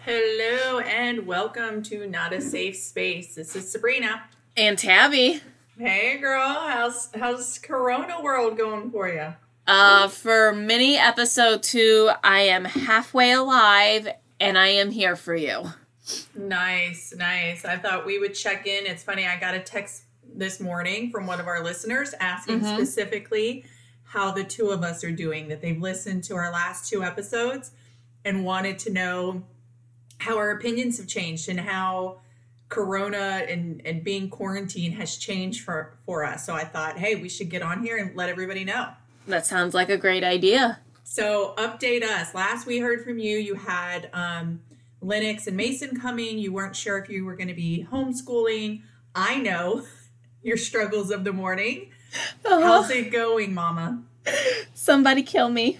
Hello and welcome to Not a Safe Space. This is Sabrina. And Tabby. Hey girl, how's Corona world going for you? For mini episode 2, I am halfway alive and I am here for you. Nice. I thought we would check in. It's funny, I got a text this morning from one of our listeners asking specifically how the two of us are doing, that they've listened to our last 2 episodes and wanted to know how our opinions have changed and how Corona and being quarantined has changed for us. So I thought, hey, we should get on here and let everybody know. That sounds like a great idea. So update us. Last we heard from you, you had Lennox and Mason coming. You weren't sure if you were going to be homeschooling. I know your struggles of the morning. How's it going, Mama? Somebody kill me.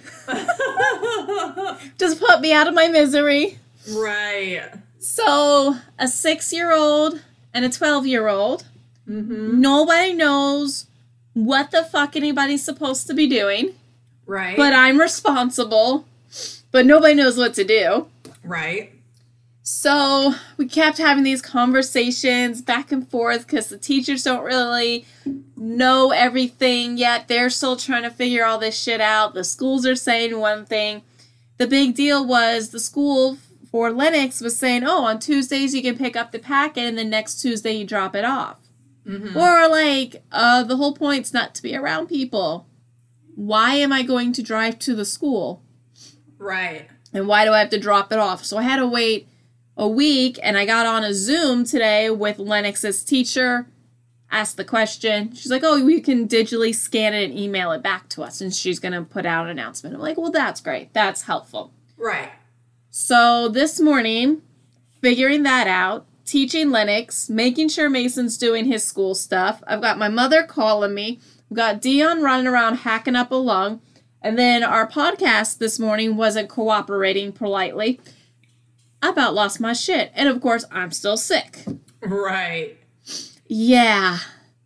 Just put me out of my misery. Right. So, a 6-year-old and a 12-year-old. Nobody knows what the fuck anybody's supposed to be doing. Right. But I'm responsible. But nobody knows what to do. Right. So, we kept having these conversations back and forth because the teachers don't really know everything yet. They're still trying to figure all this shit out. The schools are saying one thing. The big deal was the school for Lennox was saying, oh, on Tuesdays you can pick up the packet and then next Tuesday you drop it off. Or the whole point's not to be around people. Why am I going to drive to the school? Right. And why do I have to drop it off? So I had to wait a week and I got on a Zoom today with Lennox's teacher, asked the question. She's like, oh, we can digitally scan it and email it back to us. And she's going to put out an announcement. I'm like, well, that's great. That's helpful. Right. So this morning, figuring that out, teaching Lennox, making sure Mason's doing his school stuff. I've got my mother calling me. I've got Dion running around hacking up a lung. And then our podcast this morning wasn't cooperating politely. I about lost my shit. And of course, I'm still sick. Right. Yeah.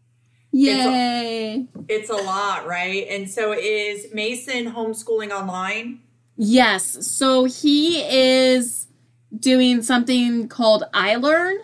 Yay. It's a lot, right? And so is Mason homeschooling online? Yes. So he is doing something called iLearn.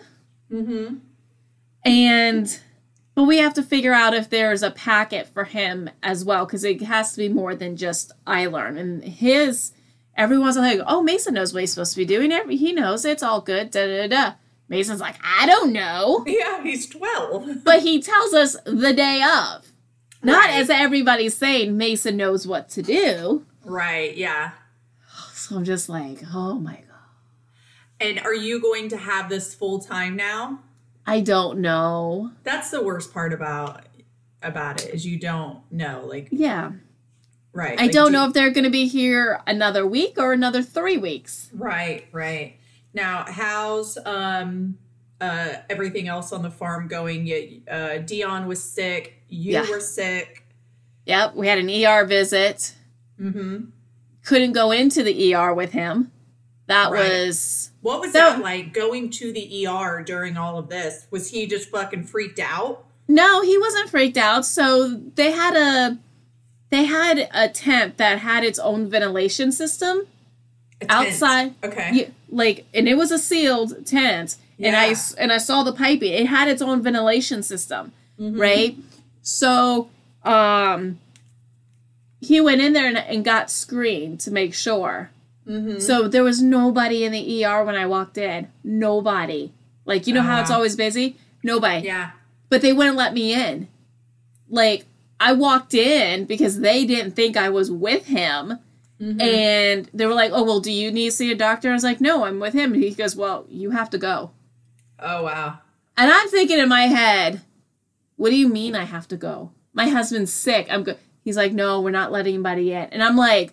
But we have to figure out if there's a packet for him as well, because it has to be more than just iLearn. And everyone's like, oh, Mason knows what he's supposed to be doing. He knows it's all good. Mason's like, I don't know. Yeah, he's 12. But he tells us the day of. Not Right. as everybody's saying Mason knows what to do. Right, yeah. So I'm just like, oh my God. And are you going to have this full time now? I don't know. That's the worst part about it is you don't know. Like, Yeah. right. I don't know if they're going to be here another week or another 3 weeks. Right. Now, how's everything else on the farm going? Dion was sick. You were sick. Yep, we had an ER visit. Couldn't go into the ER with him. That was... What was that like, going to the ER during all of this? Was he just fucking freaked out? No, he wasn't freaked out. So they had a tent that had its own ventilation system outside. Okay. And it was a sealed tent. Yeah. And I saw the piping. It had its own ventilation system, right? So he went in there and got screened to make sure. So there was nobody in the ER when I walked in. Nobody. Like, you know how it's always busy? Nobody. Yeah. But they wouldn't let me in. Like, I walked in because they didn't think I was with him. And they were like, oh, well, do you need to see a doctor? I was like, no, I'm with him. And he goes, well, you have to go. Oh, wow. And I'm thinking in my head, what do you mean I have to go? My husband's sick. I'm good. He's like, no, we're not letting anybody in. And I'm like,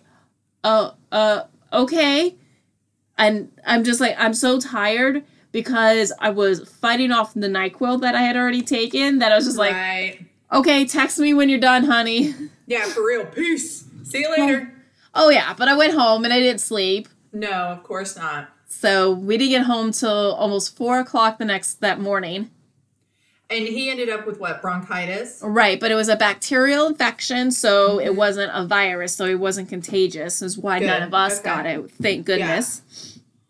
okay. And I'm just like, I'm so tired because I was fighting off the NyQuil that I had already taken that I was just like, okay, text me when you're done, honey. Yeah, for real. Peace. See you later. Oh, yeah. But I went home and I didn't sleep. No, of course not. So we didn't get home till almost 4 o'clock that morning. And he ended up with what, bronchitis? Right, but it was a bacterial infection, so it wasn't a virus, so it wasn't contagious. That's why none of us got it, thank goodness.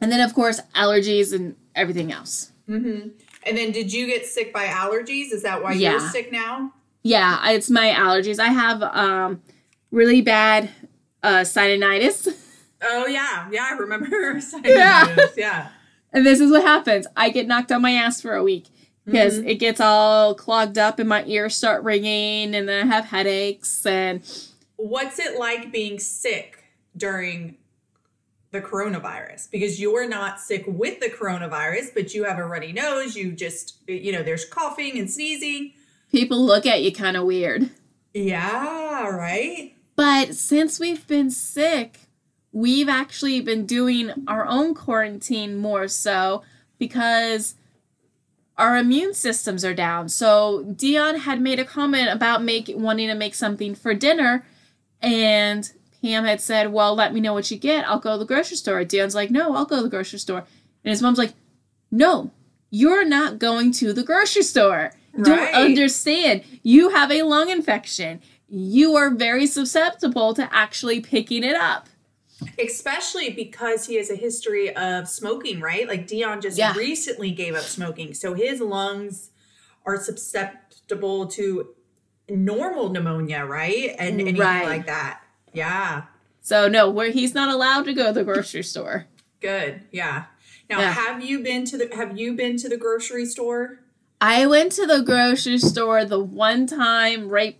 And then, of course, allergies and everything else. Mm-hmm. And then did you get sick by allergies? Is that why you're sick now? Yeah, it's my allergies. I have really bad sinusitis. Oh, yeah. Yeah, I remember sinusitis. Yeah. And this is what happens. I get knocked on my ass for a week because it gets all clogged up and my ears start ringing and then I have headaches. And what's it like being sick during the coronavirus? Because you're not sick with the coronavirus, but you have a runny nose. You just, there's coughing and sneezing. People look at you kind of weird. Yeah, right? But since we've been sick, we've actually been doing our own quarantine more so because our immune systems are down. So Dion had made a comment about wanting to make something for dinner, and Pam had said, well, let me know what you get. I'll go to the grocery store. Dion's like, no, I'll go to the grocery store. And his mom's like, no, you're not going to the grocery store. Right. Don't understand. You have a lung infection. You are very susceptible to actually picking it up. Especially because he has a history of smoking, right? Like Dion just recently gave up smoking. So his lungs are susceptible to normal pneumonia, right? And anything like that. Yeah. So no, he's not allowed to go to the grocery store. Good. Yeah. Now, have you been to the grocery store? I went to the grocery store the one time right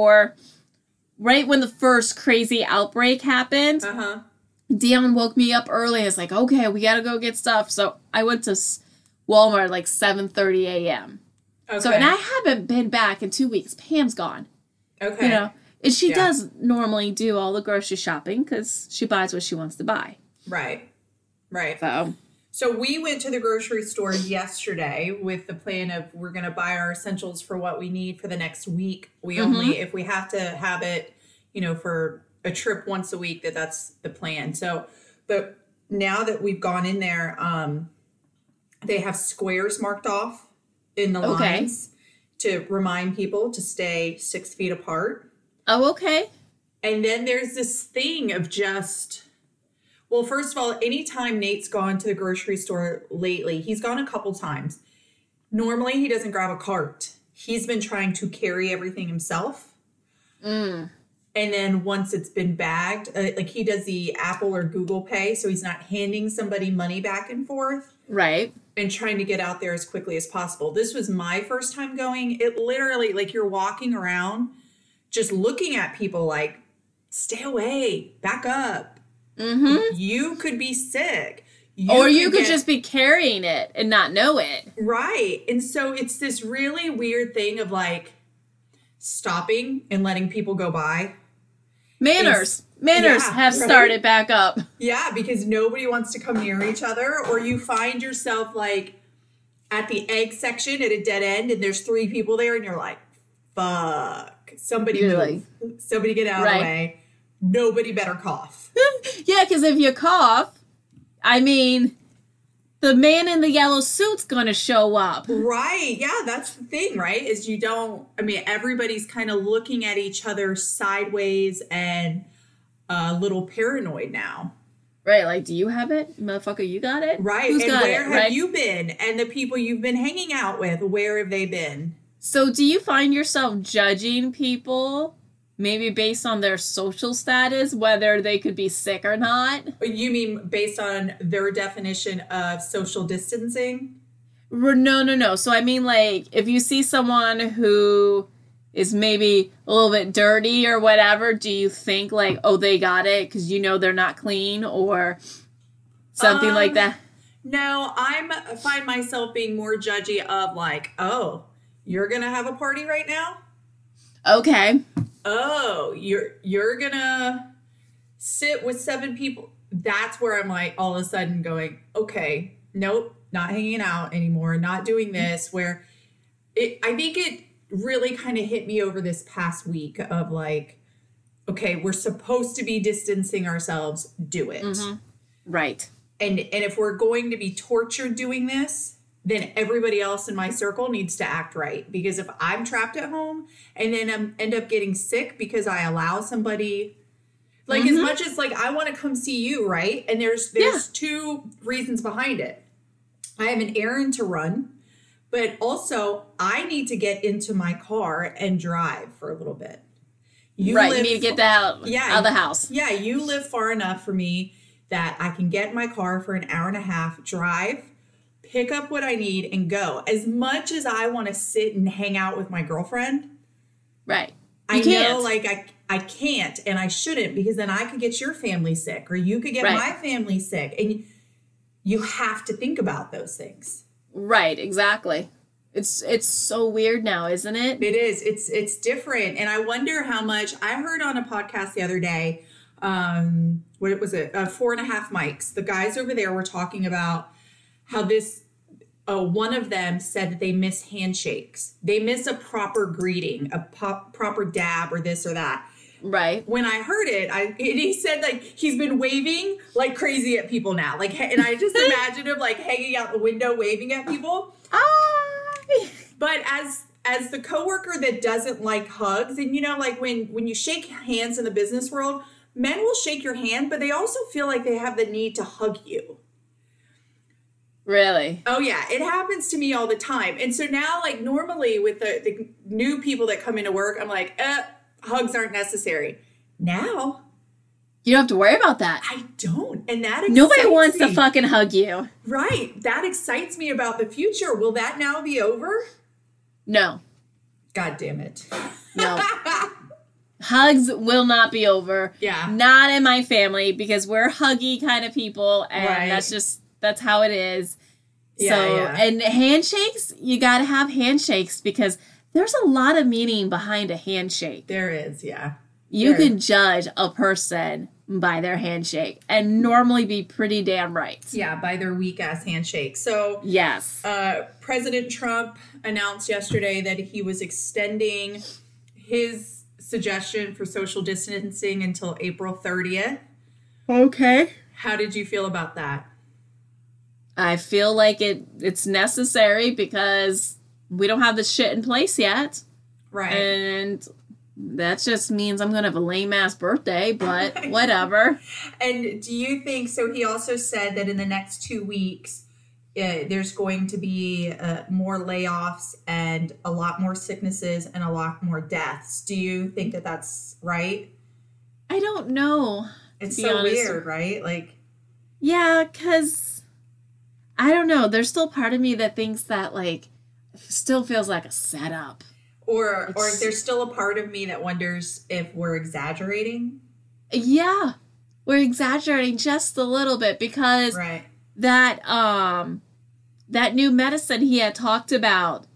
when the first crazy outbreak happened. Uh-huh. Dion woke me up early. I was like, okay, we got to go get stuff. So I went to Walmart like 7:30 a.m. Okay. So, and I haven't been back in 2 weeks. Pam's gone. Okay. And she does normally do all the grocery shopping because she buys what she wants to buy. Right. Right. So we went to the grocery store yesterday with the plan of we're going to buy our essentials for what we need for the next week. We only, if we have to have it, for a trip once a week, that's the plan. So, but now that we've gone in there, they have squares marked off in the lines to remind people to stay 6 feet apart. Oh, okay. And then there's this thing of just, well, first of all, anytime Nate's gone to the grocery store lately, he's gone a couple times. Normally, he doesn't grab a cart. He's been trying to carry everything himself. And then once it's been bagged, like he does the Apple or Google Pay, so he's not handing somebody money back and forth. Right. And trying to get out there as quickly as possible. This was my first time going. It literally, like you're walking around just looking at people like, stay away, back up. You could be sick. You could just be carrying it and not know it. Right. And so it's this really weird thing of like stopping and letting people go by. Manners have started back up. Yeah, because nobody wants to come near each other, or you find yourself like at the egg section at a dead end and there's 3 people there and you're like, fuck. Somebody move. Somebody get out of the way. Nobody better cough. Yeah, because if you cough, I mean, the man in the yellow suit's going to show up. Right. Yeah, that's the thing, right? Is everybody's kind of looking at each other sideways and a little paranoid now. Right. Like, do you have it? Motherfucker, you got it? Right. And where have you been? And the people you've been hanging out with, where have they been? So do you find yourself judging people maybe based on their social status, whether they could be sick or not? You mean based on their definition of social distancing? No. So I mean, like, if you see someone who is maybe a little bit dirty or whatever, do you think like, oh, they got it because they're not clean or something like that? No, I find myself being more judgy of like, oh, you're going to have a party right now? Okay. Oh, you're going to sit with 7 people. That's where I'm like all of a sudden going, okay, nope, not hanging out anymore, not doing this. Where I think it really kind of hit me over this past week of like, okay, we're supposed to be distancing ourselves, do it. Right. And if we're going to be tortured doing this, then everybody else in my circle needs to act right. Because if I'm trapped at home and then I end up getting sick because I allow somebody, Like, as much as, like, I want to come see you, right? And there's two reasons behind it. I have an errand to run, but also I need to get into my car and drive for a little bit. You need to get that out of the house. Yeah, you live far enough for me that I can get in my car for an hour and a half, drive, pick up what I need, and go. As much as I want to sit and hang out with my girlfriend, right? I know, like, I can't, and I shouldn't, because then I could get your family sick, or you could get my family sick, and you have to think about those things. Right, exactly. It's so weird now, isn't it? It is. It's different, and I wonder how much. I heard on a podcast the other day. What was it? 4.5 Mics. The guys over there were talking about how this. One of them said that they miss handshakes. They miss a proper greeting, a proper dab, or this or that. Right. When I heard it, he said, like, he's been waving like crazy at people now. Like, and I just imagine him like hanging out the window waving at people. But as the coworker that doesn't like hugs, and like when you shake hands in the business world, men will shake your hand, but they also feel like they have the need to hug you. Really? Oh, yeah. It happens to me all the time. And so now, like, normally with the new people that come into work, I'm like, hugs aren't necessary. Now, you don't have to worry about that. I don't. And that excites Nobody wants me. to fucking hug you. Right. That excites me about the future. Will that now be over? No. God damn it. No. Hugs will not be over. Yeah. Not in my family, because we're huggy kind of people, and that's how it is. And handshakes, you got to have handshakes, because there's a lot of meaning behind a handshake. There is, yeah. You can judge a person by their handshake and normally be pretty damn right. Yeah, by their weak-ass handshake. So, yes. President Trump announced yesterday that he was extending his suggestion for social distancing until April 30th. Okay. How did you feel about that? I feel like it's necessary, because we don't have this shit in place yet. Right. And that just means I'm going to have a lame-ass birthday, but whatever. And do you think, so he also said that in the next 2 weeks, there's going to be more layoffs and a lot more sicknesses and a lot more deaths. Do you think that that's right? I don't know. It's so weird, right? Like, yeah, because I don't know. There's still part of me that thinks that, like, still feels like a setup. Or there's still a part of me that wonders if we're exaggerating. Yeah, we're exaggerating just a little bit, because that new medicine he had talked about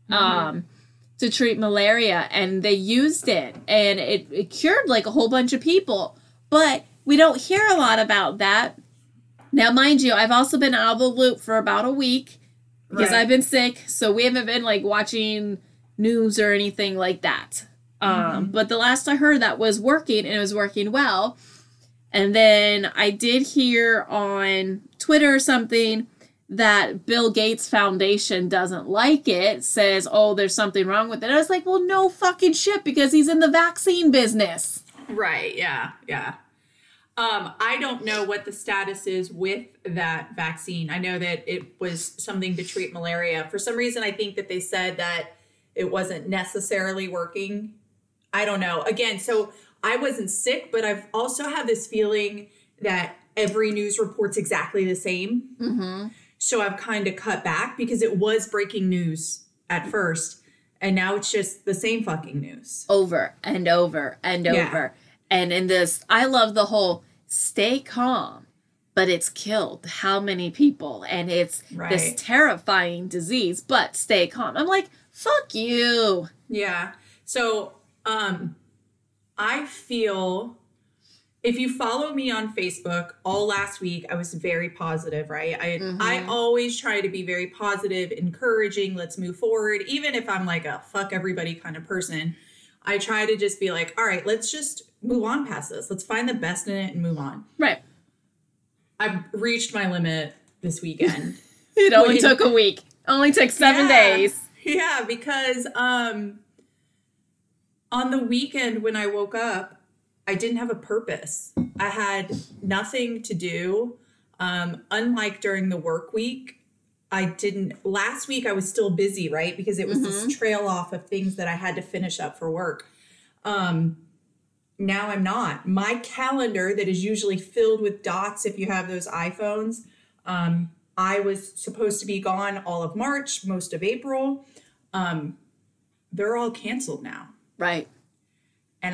to treat malaria, and they used it, and it cured like a whole bunch of people. But we don't hear a lot about that. Now, mind you, I've also been out of the loop for about a week because I've been sick, so we haven't been like watching news or anything like that. But the last I heard, that was working, and it was working well. And then I did hear on Twitter or something that Bill Gates Foundation doesn't like it, says, oh, there's something wrong with it. I was like, well, no fucking shit, because he's in the vaccine business. Right, yeah. I don't know what the status is with that vaccine. I know that it was something to treat malaria. For some reason, I think that they said that it wasn't necessarily working. I don't know. Again, so I wasn't sick, but I've also had this feeling that every news report's exactly the same. Mm-hmm. So I've kind of cut back, because it was breaking news at first, and now it's just the same fucking news. Over and over and over. And in this, I love the whole stay calm, but it's killed how many people, and it's this terrifying disease, but stay calm. I'm like, fuck you. Yeah. So, I feel, if you follow me on Facebook, all last week, I was very positive, right? I always try to be very positive, encouraging, let's move forward. Even if I'm like a fuck everybody kind of person, I try to just be like, all right, let's just move on past this. Let's find the best in it and move on. Right. I've reached my limit this weekend. It only took a week. Only took 7 days. Yeah, because on the weekend when I woke up, I didn't have a purpose. I had nothing to do. Unlike during the work week, last week I was still busy, right? Because it was this trail off of things that I had to finish up for work. Now I'm not. My calendar that is usually filled with dots, if you have those iPhones, I was supposed to be gone all of March, most of April. They're all canceled now. Right. And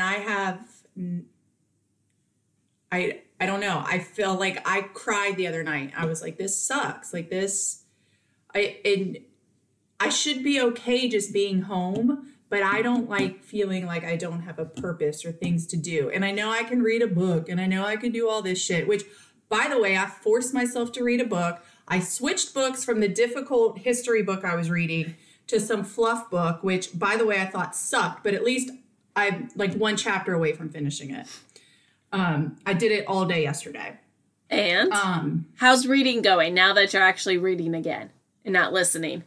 I don't know. I feel like I cried the other night. I was like, this sucks. Like this, I should be okay just being home, but I don't like feeling like I don't have a purpose or things to do. And I know I can read a book and I know I can do all this shit, which, by the way, I forced myself to read a book. I switched books from the difficult history book I was reading to some fluff book, which, by the way, I thought sucked, but at least I'm like one chapter away from finishing it. I did it all day yesterday. And how's reading going now that you're actually reading again and not listening?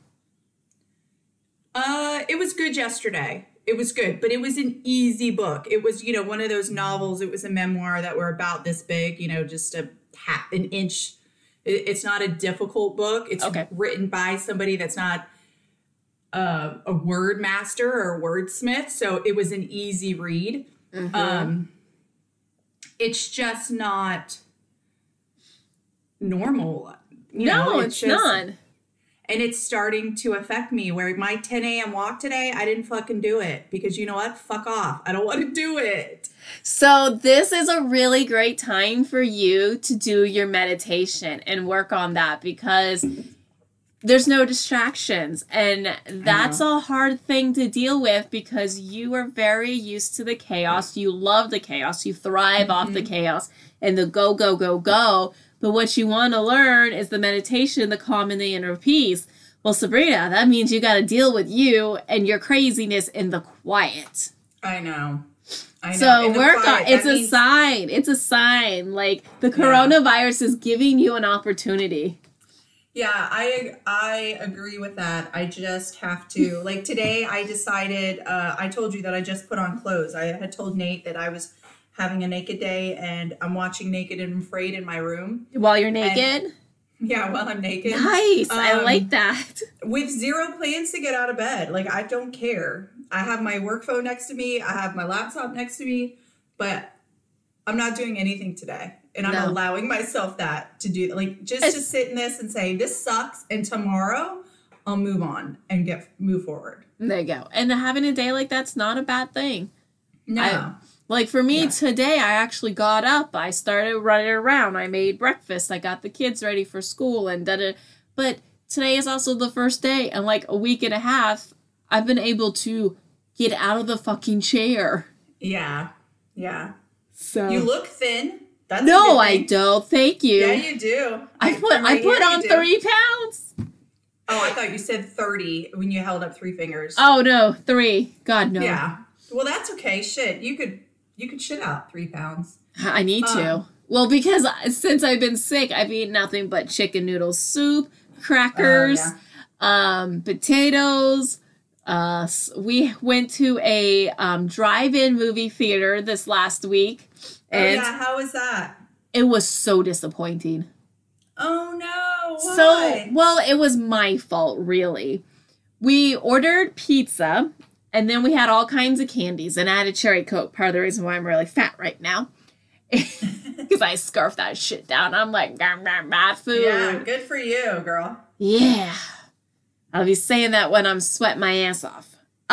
It was good yesterday. It was good, but it was an easy book. It was, one of those novels. It was a memoir that were about this big, just an inch. It's not a difficult book. It's written by somebody that's not a word master or a wordsmith. So it was an easy read. Mm-hmm. It's just not normal. It's not. And it's starting to affect me where my 10 a.m. walk today, I didn't fucking do it because you know what? Fuck off. I don't want to do it. So this is a really great time for you to do your meditation and work on that because there's no distractions. And that's a hard thing to deal with because you are very used to the chaos. You love the chaos. You thrive off the chaos and the go, go, go, go. But what you want to learn is the meditation, the calm, and the inner peace. Well, Sabrina, that means you got to deal with you and your craziness in the quiet. I know. So work on it. It's a sign. It's a sign. Like the coronavirus is giving you an opportunity. Yeah, I agree with that. I just have to, like today I decided, I told you that I just put on clothes. I had told Nate that I was having a naked day and I'm watching Naked and Afraid in my room. While you're naked? While I'm naked. Nice. I like that. With zero plans to get out of bed. Like, I don't care. I have my work phone next to me. I have my laptop next to me. But I'm not doing anything today. And I'm allowing myself that to do, like, just to sit in this and say, this sucks. And tomorrow I'll move on and move forward. There you go. And having a day like that's not a bad thing. No. Like for me today, I actually got up. I started running around. I made breakfast. I got the kids ready for school and da-da. But today is also the first day. And like a week and a half, I've been able to get out of the fucking chair. Yeah. Yeah. So you look thin. That's no, I don't. Thank you. Yeah, you do. I put on 3 pounds. Oh, I thought you said 30 when you held up 3 fingers. Oh no, 3. God no. Yeah. Well, that's okay. Shit, you could shit out 3 pounds. I need to. Well, because since I've been sick, I've eaten nothing but chicken noodle soup, crackers, potatoes. We went to a drive-in movie theater this last week. And how was that? It was so disappointing. Oh, no. Why? Well, it was my fault, really. We ordered pizza. And then we had all kinds of candies, and I had a cherry Coke. Part of the reason why I'm really fat right now. Because I scarf that shit down. I'm like, bad food. Yeah, good for you, girl. Yeah. I'll be saying that when I'm sweating my ass off.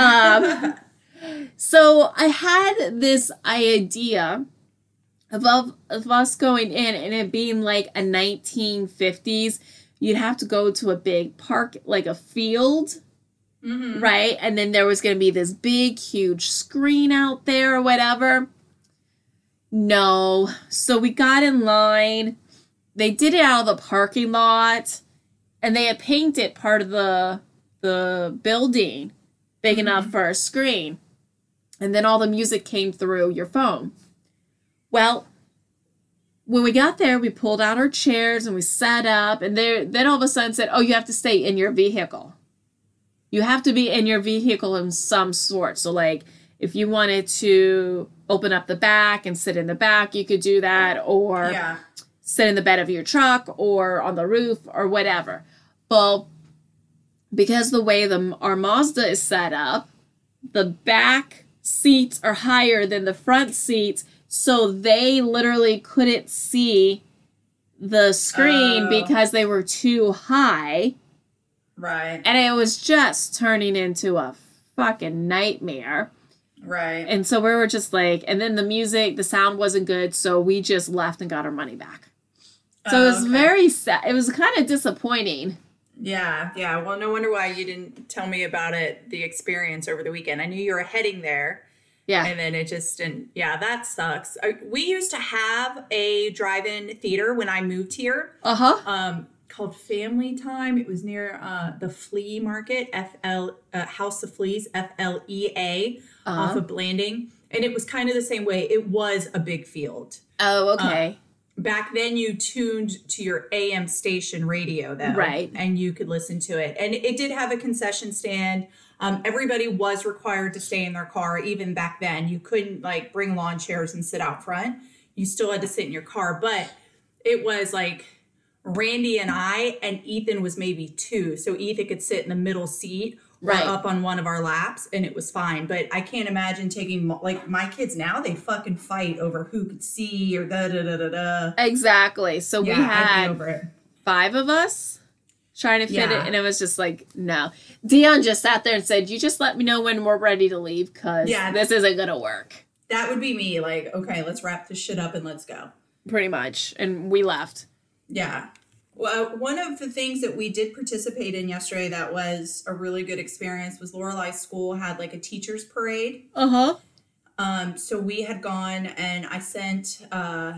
So I had this idea of us going in and it being like a 1950s. You'd have to go to a big park, like a field. Mm-hmm. Right? And then there was going to be this big, huge screen out there or whatever. No. So we got in line. They did it out of the parking lot. And they had painted part of the building big enough for a screen. And then all the music came through your phone. Well, when we got there, we pulled out our chairs and we sat up. And then all of a sudden said, oh, you have to stay in your vehicle. You have to be in your vehicle in some sort. So, like, if you wanted to open up the back and sit in the back, you could do that, or sit in the bed of your truck or on the roof or whatever. Well, because the way our Mazda is set up, the back seats are higher than the front seats, so they literally couldn't see the screen because they were too high. Right. And it was just turning into a fucking nightmare. Right. And so we were just like, and then the sound wasn't good, so we just left and got our money back. So it was very sad. It was kind of disappointing. Yeah. Well, no wonder why you didn't tell me about the experience over the weekend. I knew you were heading there. Yeah. And then it just didn't. Yeah, that sucks. We used to have a drive-in theater when I moved here. Called Family Time. It was near the flea market, House of Fleas, FLEA, off of Blanding. And it was kind of the same way. It was a big field. Oh, okay. Back then you tuned to your AM station radio, though. Right. And you could listen to it. And it did have a concession stand. Everybody was required to stay in their car. Even back then, you couldn't like bring lawn chairs and sit out front. You still had to sit in your car. But it was like Randy and I, and Ethan was maybe 2. So Ethan could sit in the middle seat or up on one of our laps, and it was fine. But I can't imagine taking, like, my kids now, they fucking fight over who could see or da-da-da-da-da. Exactly. So we had over it. 5 of us trying to fit it, and it was just like, no. Dion just sat there and said, you just let me know when we're ready to leave, because this isn't going to work. That would be me. Like, okay, let's wrap this shit up and let's go. Pretty much. And we left. Yeah. Well, one of the things that we did participate in yesterday that was a really good experience was Lorelei School had like a teacher's parade. So we had gone, and I sent,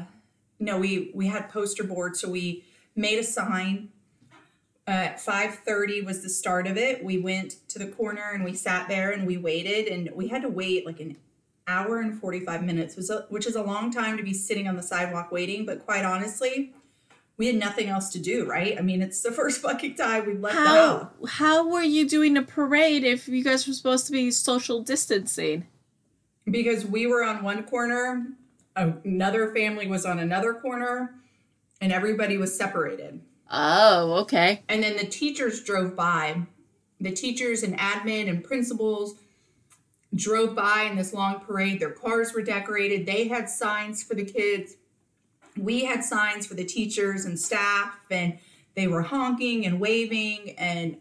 we had poster boards. So we made a sign. At 5:30 was the start of it. We went to the corner and we sat there and we waited, and we had to wait like an hour and 45 minutes, which is a long time to be sitting on the sidewalk waiting. But quite honestly, we had nothing else to do, right? I mean, it's the first fucking time we've left the house. How were you doing a parade if you guys were supposed to be social distancing? Because we were on one corner, another family was on another corner, and everybody was separated. Oh, okay. And then the teachers drove by. The teachers and admin and principals drove by in this long parade. Their cars were decorated. They had signs for the kids. We had signs for the teachers and staff, and they were honking and waving. And,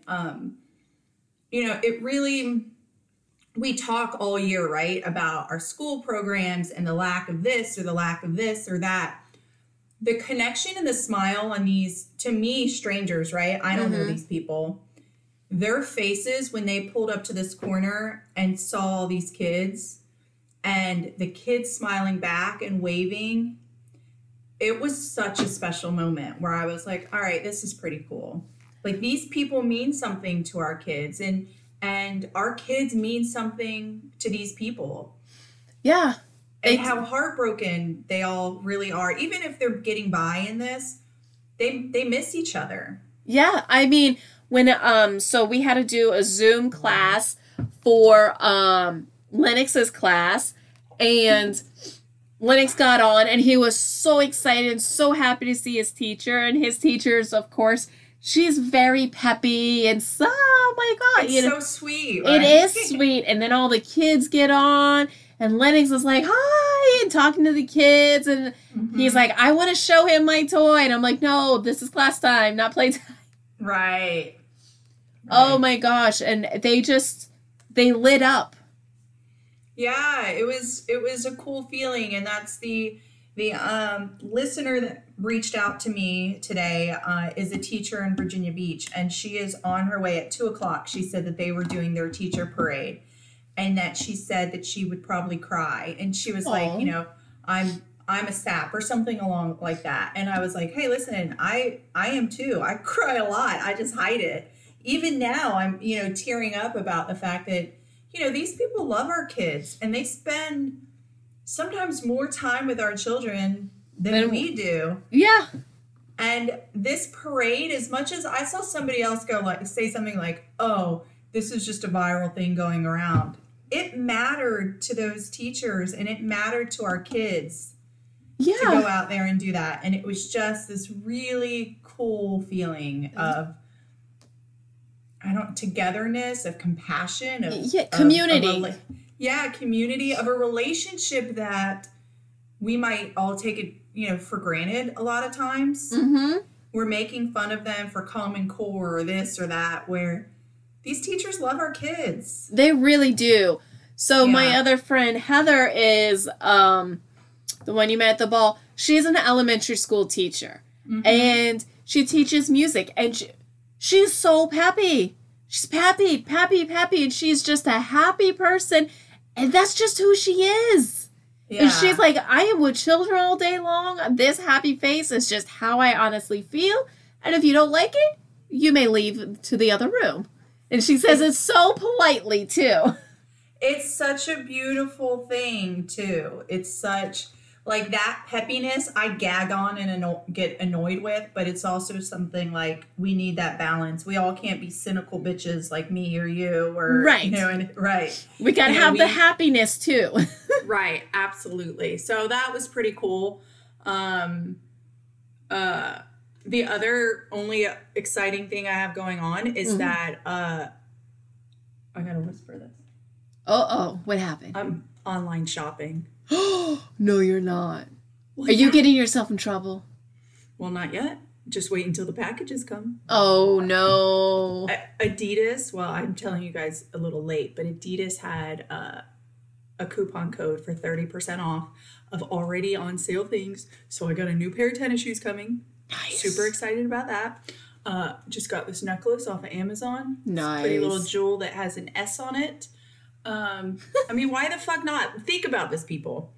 it really, we talk all year, right, about our school programs and the lack of this or the lack of this or that. The connection and the smile on these, to me, strangers, right? I don't know these people. Their faces when they pulled up to this corner and saw all these kids and the kids smiling back and waving, it was such a special moment where I was like, all right, this is pretty cool. Like, these people mean something to our kids, and our kids mean something to these people. Yeah. And how heartbroken they all really are. Even if they're getting by in this, they miss each other. Yeah. I mean, when so we had to do a Zoom class for Lennox's class, and Lennox got on, and he was so excited and so happy to see his teacher. And his teacher's, of course, she's very peppy and so, oh my God. It's so sweet, right? It is sweet. And then all the kids get on, and Lennox was like, hi, and talking to the kids. And he's like, I want to show him my toy. And I'm like, no, this is class time, not playtime. Right. Oh my gosh. And they lit up. Yeah, it was a cool feeling. And that's the listener that reached out to me today is a teacher in Virginia Beach, and she is on her way at 2:00. She said that they were doing their teacher parade, and that she said that she would probably cry. And she was like, I'm a sap or something along like that. And I was like, hey, listen, I am too. I cry a lot. I just hide it. Even now I'm, tearing up about the fact that, these people love our kids, and they spend sometimes more time with our children than we do. Yeah. And this parade, as much as I saw somebody else say something like, oh, this is just a viral thing going around. it mattered to those teachers and it mattered to our kids Yeah. to go out there and do that. And it was just this really cool feeling of, togetherness, of compassion, of community. Community, of a relationship that we might all take it, for granted a lot of times. Mm-hmm. We're making fun of them for Common Core or this or that, where these teachers love our kids. They really do. So my other friend, Heather, is the one you met at the ball. She's an elementary school teacher. Mm-hmm. And she teaches music. And she's so happy. She's happy. And she's just a happy person. And that's just who she is. Yeah. And she's like, I am with children all day long. This happy face is just how I honestly feel. And if you don't like it, you may leave to the other room. And she says it so politely, too. It's such a beautiful thing, too. It's such, like, that peppiness I gag on and get annoyed with, but it's also something like, we need that balance. We all can't be cynical bitches like me or you, or, right. Right. We gotta have the happiness, too. Right, absolutely. So that was pretty cool. The other only exciting thing I have going on is that I gotta whisper this. What happened? I'm online shopping. No, you're not. Well, Are you getting yourself in trouble? Well, not yet. Just wait until the packages come. Oh, no. Adidas, well, I'm telling you guys a little late, but Adidas had a coupon code for 30% off of already on sale things. So I got a new pair of tennis shoes coming. Nice. Super excited about that. Just got this necklace off of Amazon. Nice. Pretty little jewel that has an S on it. I mean, why the fuck not? Think about this, people.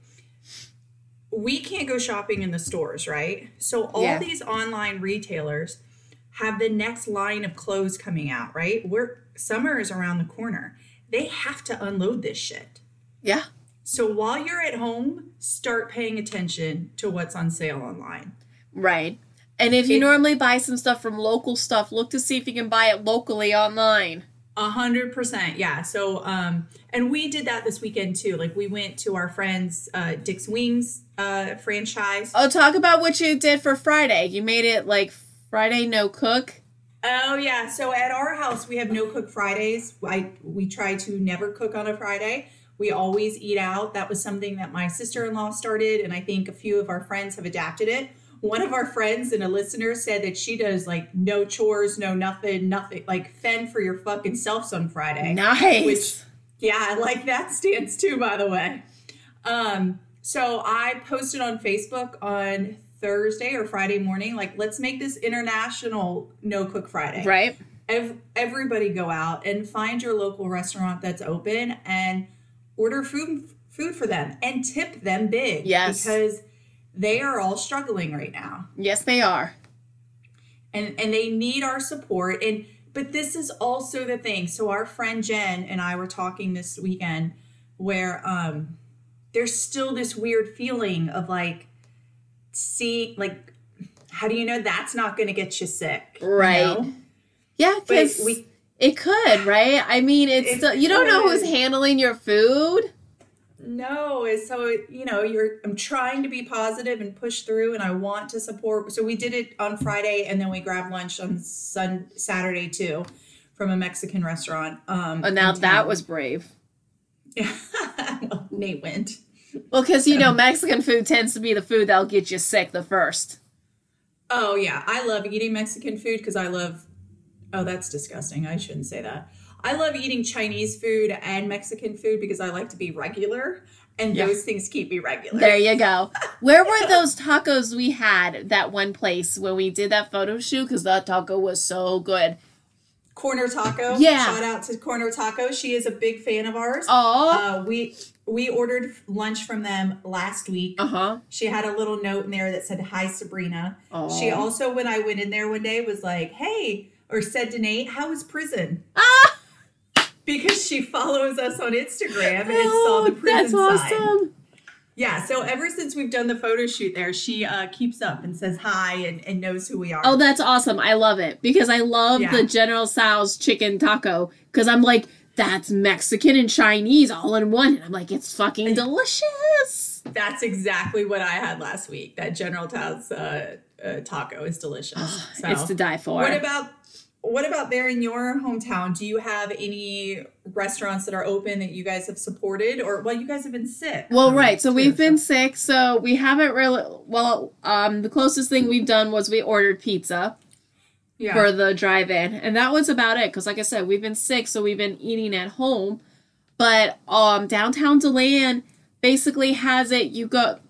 We can't go shopping in the stores, right? So all these online retailers have the next line of clothes coming out, right? Summer is around the corner. They have to unload this shit. Yeah. So while you're at home, start paying attention to what's on sale online. Right. And if you normally buy some stuff from local stuff, look to see if you can buy it locally online. 100%. Yeah. So, and we did that this weekend too. Like we went to our friend's Dick's Wings franchise. Oh, talk about what you did for Friday. You made it like Friday no cook. Oh yeah. So at our house, we have no cook Fridays. We try to never cook on a Friday. We always eat out. That was something that my sister-in-law started, and I think a few of our friends have adapted it. One of our friends and a listener said that she does like no chores, no nothing, like fend for your fucking selves on Friday. Nice. Which, yeah, I like that stance too, by the way. So I posted on Facebook on Thursday or Friday morning, like, let's make this International No Cook Friday. Right. Everybody go out and find your local restaurant that's open and order food for them and tip them big. Yes. Because they are all struggling right now. Yes, they are. And they need our support. But this is also the thing. So our friend Jen and I were talking this weekend where there's still this weird feeling of like, how do you know that's not going to get you sick? Right. You know? Yeah, because it could, right? I mean, you don't know who's handling your food. No, so, I'm trying to be positive and push through, and I want to support. So we did it on Friday, and then we grabbed lunch on Saturday, too, from a Mexican restaurant. Now that was brave. Yeah, well, Nate went. Well, because, Mexican food tends to be the food that'll get you sick the first. Oh, yeah. I love eating Mexican food because oh, that's disgusting. I shouldn't say that. I love eating Chinese food and Mexican food because I like to be regular, and those things keep me regular. There you go. Where were those tacos we had at that one place when we did that photo shoot? Because that taco was so good. Corner Taco. Yeah. Shout out to Corner Taco. She is a big fan of ours. Oh. We ordered lunch from them last week. Uh-huh. She had a little note in there that said, "Hi, Sabrina." Oh. She also, when I went in there one day, was like, "Hey," or said to Nate, "How was prison?" Because she follows us on Instagram and saw the prison that's sign. Awesome. Yeah, so ever since we've done the photo shoot there, she keeps up and says hi and knows who we are. Oh, that's awesome. I love it because I love the General Tso's chicken taco because I'm like, that's Mexican and Chinese all in one. And I'm like, it's fucking delicious. That's exactly what I had last week. That General Tso's taco is delicious. So, it's to die for. What about there in your hometown? Do you have any restaurants that are open that you guys have supported? Or, well, you guys have been sick. Well, right. So we've been sick. So we haven't really, the closest thing we've done was we ordered pizza for the drive-in. And that was about it. Because like I said, we've been sick. So we've been eating at home. But downtown DeLand basically has it. You go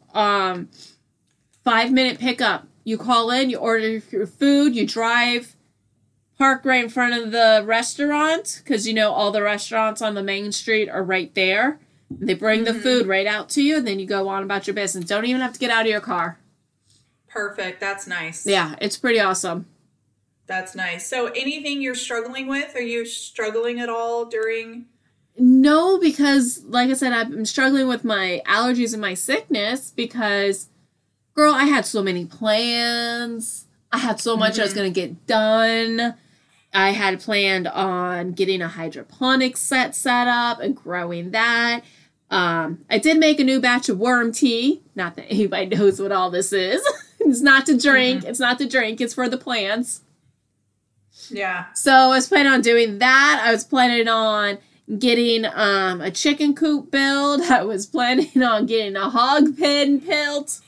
5-minute pickup. You call in, you order your food, you drive, park right in front of the restaurant, because you know all the restaurants on the main street are right there. They bring the food right out to you, and then you go on about your business. Don't even have to get out of your car. Perfect. That's nice. Yeah, it's pretty awesome. That's nice. So anything you're struggling with? Are you struggling at all during... No, because like I said, I'm struggling with my allergies and my sickness because, girl, I had so many plans. I had so much I was going to get done. I had planned on getting a hydroponics set up and growing that. I did make a new batch of worm tea. Not that anybody knows what all this is. It's not to drink. It's not to drink. It's for the plants. Yeah. So I was planning on doing that. I was planning on getting a chicken coop build. I was planning on getting a hog pen built.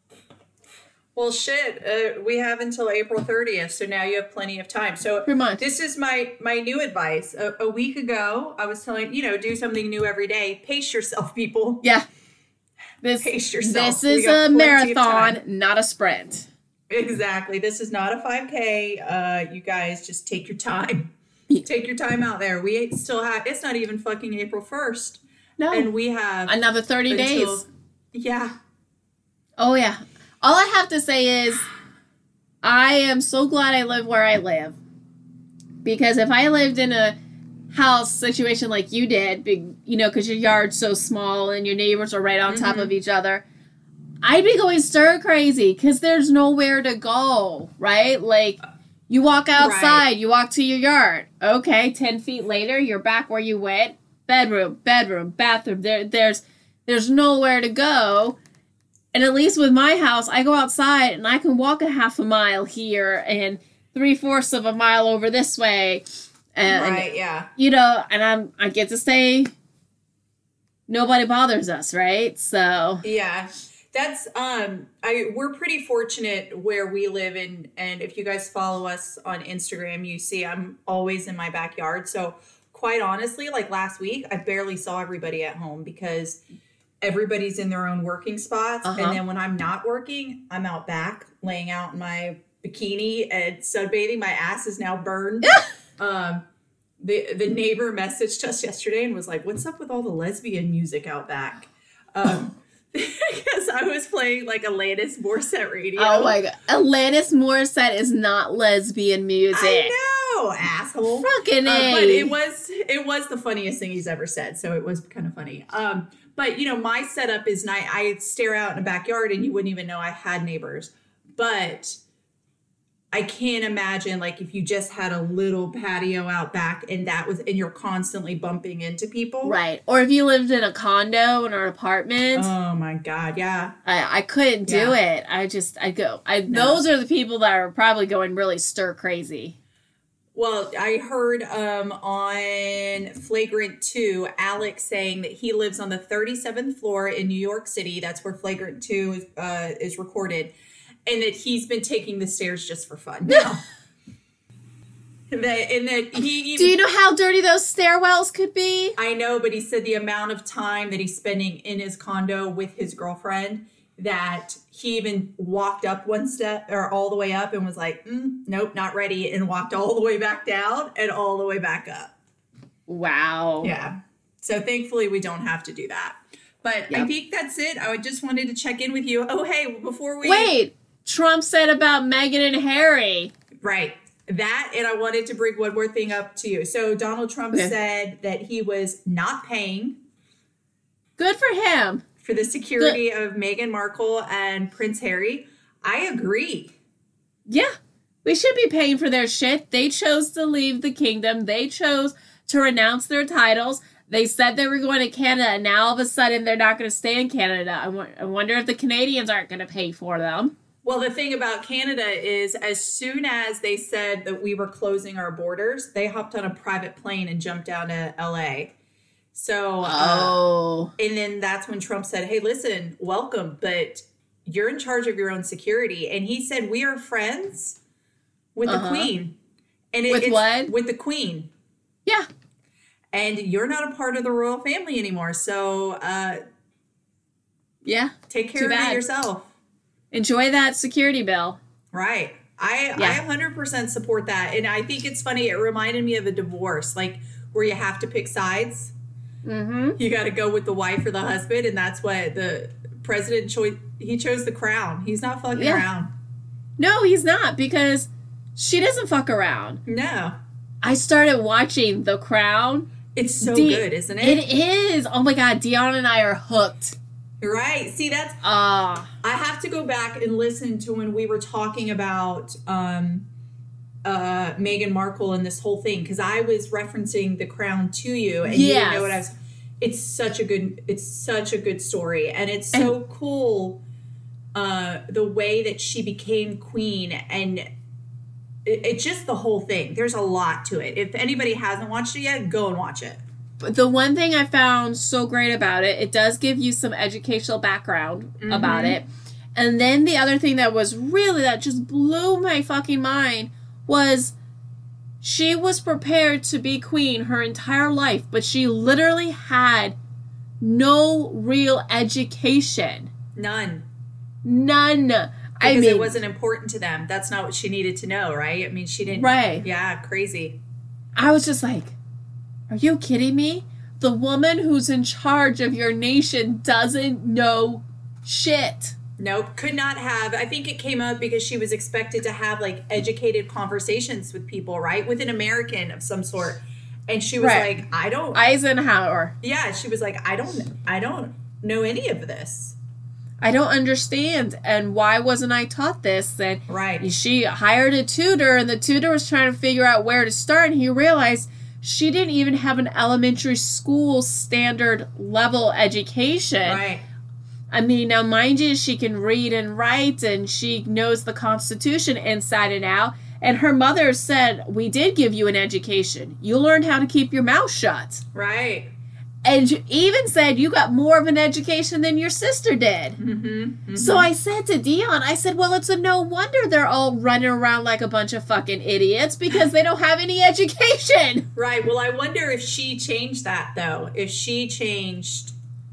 Well, shit, we have until April 30th, so now you have plenty of time. So pretty much. This is my new advice. A week ago, I was telling, do something new every day. Pace yourself, people. Yeah. Pace yourself. This is a marathon, not a sprint. Exactly. This is not a 5K. You guys just take your time. Take your time out there. We still have, it's not even fucking April 1st. No. And we have another 30 days. Yeah. Oh, yeah. All I have to say is I am so glad I live where I live. Because if I lived in a house situation like you did, because your yard's so small and your neighbors are right on top of each other, I'd be going stir crazy because there's nowhere to go, right? Like, you walk outside, you walk to your yard. Okay, 10 feet later, you're back where you went. Bedroom, bathroom. There's nowhere to go. And at least with my house, I go outside and I can walk a half a mile here and 3/4 of a mile over this way. And, and I get to stay, nobody bothers us, right? So. Yeah. That's, we're pretty fortunate where we live in, and if you guys follow us on Instagram, you see I'm always in my backyard. So quite honestly, like last week, I barely saw everybody at home because everybody's in their own working spots. And then when I'm not working, I'm out back laying out in my bikini and sunbathing. My ass is now burned. The neighbor messaged us yesterday and was like, "What's up with all the lesbian music out back?" Because I was playing like Alanis Morissette radio. Oh my god. Alanis Morissette is not lesbian music. I know, asshole. Fucking A. But it was the funniest thing he's ever said, so it was kind of funny. But my setup is nice. I stare out in the backyard and you wouldn't even know I had neighbors. But I can't imagine like if you just had a little patio out back and you're constantly bumping into people. Right. Or if you lived in a condo or an apartment. Oh my God, yeah. I couldn't do it. Those are the people that are probably going really stir crazy. Well, I heard on Flagrant 2, Alex saying that he lives on the 37th floor in New York City. That's where Flagrant 2 is recorded. And that he's been taking the stairs just for fun now. Do you know how dirty those stairwells could be? I know, but he said the amount of time that he's spending in his condo with his girlfriend, that he even walked up one step or all the way up and was like, nope, not ready. And walked all the way back down and all the way back up. Wow. Yeah. So thankfully we don't have to do that. But I think that's it. I just wanted to check in with you. Oh, hey, before we... Wait, Trump said about Meghan and Harry. Right. That, and I wanted to bring one more thing up to you. So Donald Trump said that he was not paying. Good for him. For the security of Meghan Markle and Prince Harry. I agree. Yeah. We should be paying for their shit. They chose to leave the kingdom. They chose to renounce their titles. They said they were going to Canada, and now all of a sudden they're not going to stay in Canada. I wonder if the Canadians aren't going to pay for them. Well, the thing about Canada is as soon as they said that we were closing our borders, they hopped on a private plane and jumped down to LA. So, and then that's when Trump said, hey, listen, welcome, but you're in charge of your own security. And he said, we are friends with the Queen. And with what? With the Queen. Yeah. And you're not a part of the royal family anymore. So, yeah. Take care of it yourself. Enjoy that security bill. Right. I 100% support that. And I think it's funny. It reminded me of a divorce, like where you have to pick sides. Mm-hmm. You got to go with the wife or the husband. And that's what the president chose. He chose the crown. He's not fucking around. No, he's not, because she doesn't fuck around. No. I started watching The Crown. It's so good, isn't it? It is. Oh my God. Dion and I are hooked. Right. See, that's... I have to go back and listen to when we were talking about Meghan Markle and this whole thing, because I was referencing The Crown to you, and you didn't know what I was... It's such a good story, and it's so cool the way that she became queen, and it's just the whole thing. There's a lot to it. If anybody hasn't watched it yet, go and watch it. But the one thing I found so great about it, it does give you some educational background about it. And then the other thing that just blew my fucking mind was she was prepared to be queen her entire life, but she literally had no real education. None. Because it wasn't important to them. That's not what she needed to know, right? I mean, she didn't... Right. Yeah, crazy. I was just like, are you kidding me? The woman who's in charge of your nation doesn't know shit. Nope, could not have. I think it came up because she was expected to have like educated conversations with people, right? With an American of some sort. And she was like, I don't... Eisenhower. Yeah, she was like, I don't know any of this. I don't understand. And why wasn't I taught this? And she hired a tutor, and the tutor was trying to figure out where to start, and he realized she didn't even have an elementary school standard level education. Right. I mean, now mind you, she can read and write, and she knows the Constitution inside and out. And her mother said, we did give you an education. You learned how to keep your mouth shut. Right. And you even said you got more of an education than your sister did. So I said to Dion, I said, well, it's a no wonder they're all running around like a bunch of fucking idiots, because they don't have any education. Right. Well, I wonder if she changed that, though. If she changed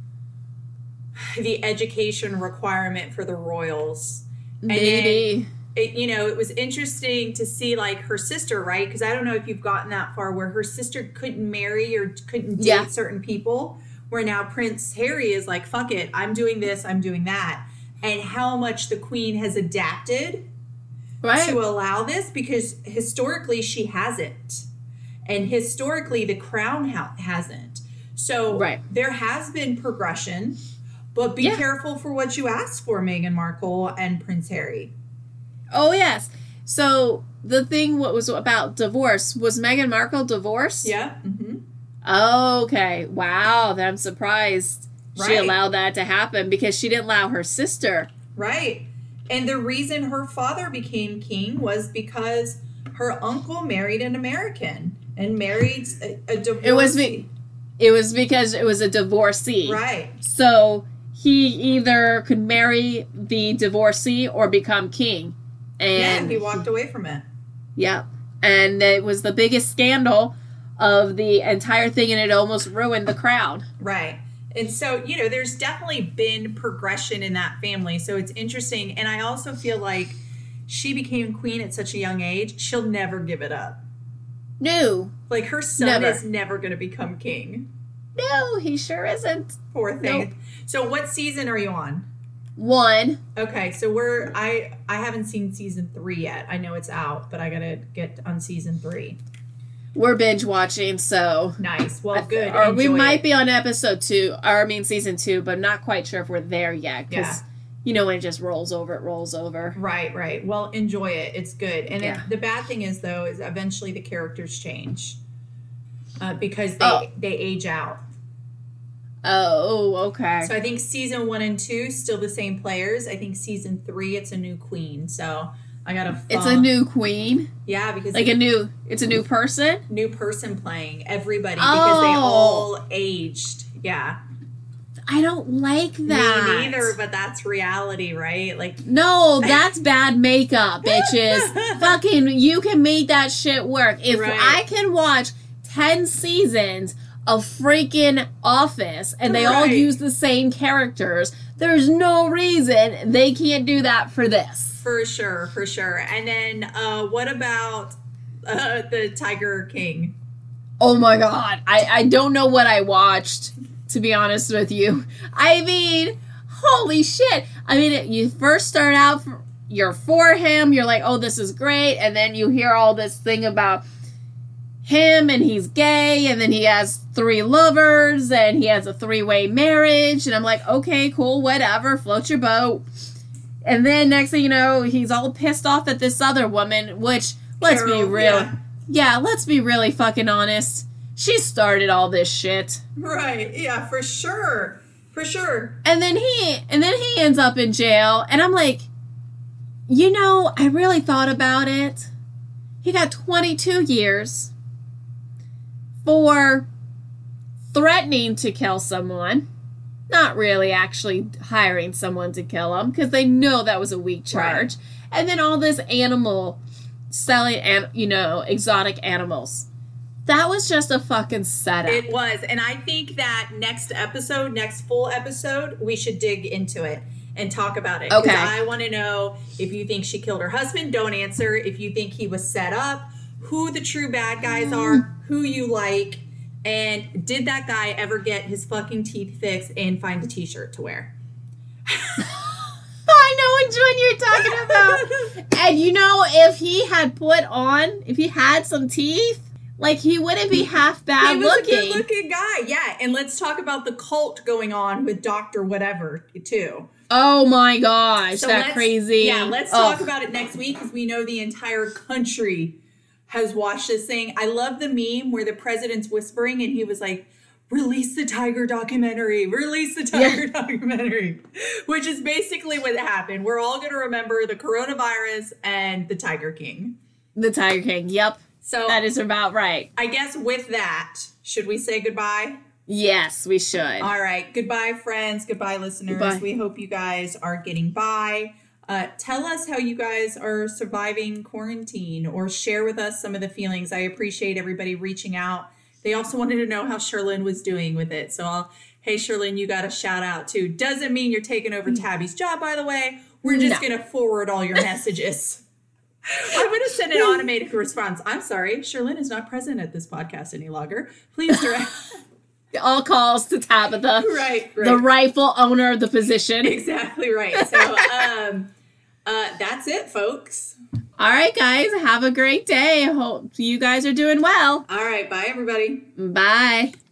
the education requirement for the royals. Maybe. It was interesting to see, like, her sister, right? Because I don't know if you've gotten that far where her sister couldn't marry or couldn't date certain people, where now Prince Harry is like, fuck it, I'm doing this, I'm doing that. And how much the Queen has adapted to allow this, because historically she hasn't. And historically the Crown hasn't. So there has been progression, but be careful for what you ask for, Meghan Markle and Prince Harry. Oh, yes. So the thing what was about divorce, was Meghan Markle divorced? Yeah. Okay. Wow. I'm surprised she allowed that to happen, because she didn't allow her sister. Right. And the reason her father became king was because her uncle married an American and married a divorcee. It was because it was a divorcee. Right. So he either could marry the divorcee or become king. And he walked away from it. Yeah. And it was the biggest scandal of the entire thing, and it almost ruined the crown. Right. And so, there's definitely been progression in that family. So it's interesting. And I also feel like she became queen at such a young age. She'll never give it up. No. Like, her son is never going to become king. No, he sure isn't. Poor thing. Nope. So what season are you on? 1. Okay, so I haven't seen season 3 yet. I know it's out, but I gotta get on season 3. We're binge watching, so nice. Well, good. Or we might be on episode 2, season 2, but I'm not quite sure if we're there yet, because when it just rolls over, it rolls over. Right. Well, enjoy it. It's good. And the bad thing is, though, is eventually the characters change. because they age out. Oh, okay. So I think season 1 and 2 still the same players. I think season 3 it's a new queen. So I gotta. It's a new queen. Yeah, because it's a new person. New person playing everybody because they all aged. Yeah. I don't like that. Me neither, but that's reality, right? Like, no, that's bad makeup, bitches. Fucking, you can make that shit work. If I can watch 10 seasons of freaking Office and they all use the same characters, there's no reason they can't do that for this. For sure. And then, what about the Tiger King? Oh my God. I don't know what I watched, to be honest with you. I mean, holy shit. I mean, you first start out, you're for him, you're like, oh, this is great, and then you hear all this thing about him, and he's gay, and then he has 3 lovers, and he has a 3-way marriage, and I'm like, okay, cool, whatever, float your boat. And then next thing you know, he's all pissed off at this other woman, which, let's be real. Yeah, let's be really fucking honest. She started all this shit. Right. Yeah, for sure. And then he ends up in jail, and I'm like, you know, I really thought about it. He got 22 years for threatening to kill someone, not really actually hiring someone to kill him because they know that was a weak charge. Right. And then all this animal selling, exotic animals. That was just a fucking setup. It was. And I think that next full episode, we should dig into it and talk about it. Okay. I want to know if you think she killed her husband, don't answer. If you think he was set up, who the true bad guys are, who you like, and did that guy ever get his fucking teeth fixed and find a t-shirt to wear? I know which one you're talking about. And you know, if he had some teeth, like, he wouldn't be half bad looking. He was a good-looking guy, yeah. And let's talk about the cult going on with Dr. Whatever, too. Oh, my gosh, that crazy. Yeah, let's talk about it next week because we know the entire country has watched this thing. I love the meme where the president's whispering and he was like, release the tiger documentary, documentary, which is basically what happened. We're all going to remember the coronavirus and the Tiger King. The Tiger King, yep. So that is about right. I guess with that, should we say goodbye? Yes, we should. All right. Goodbye, friends. Goodbye, listeners. Goodbye. We hope you guys are getting by. Tell us how you guys are surviving quarantine or share with us some of the feelings. I appreciate everybody reaching out. They also wanted to know how Sherlyn was doing with it. So hey, Sherlyn, you got a shout out too. Doesn't mean you're taking over Tabby's job, by the way. We're just going to forward all your messages. I'm going to send an automated response. I'm sorry, Sherlyn is not present at this podcast any longer. Please direct all calls to Tabitha. Right. The rightful owner of the position. Exactly right. So that's it, folks. All right, guys. Have a great day. I hope you guys are doing well. All right. Bye, everybody. Bye.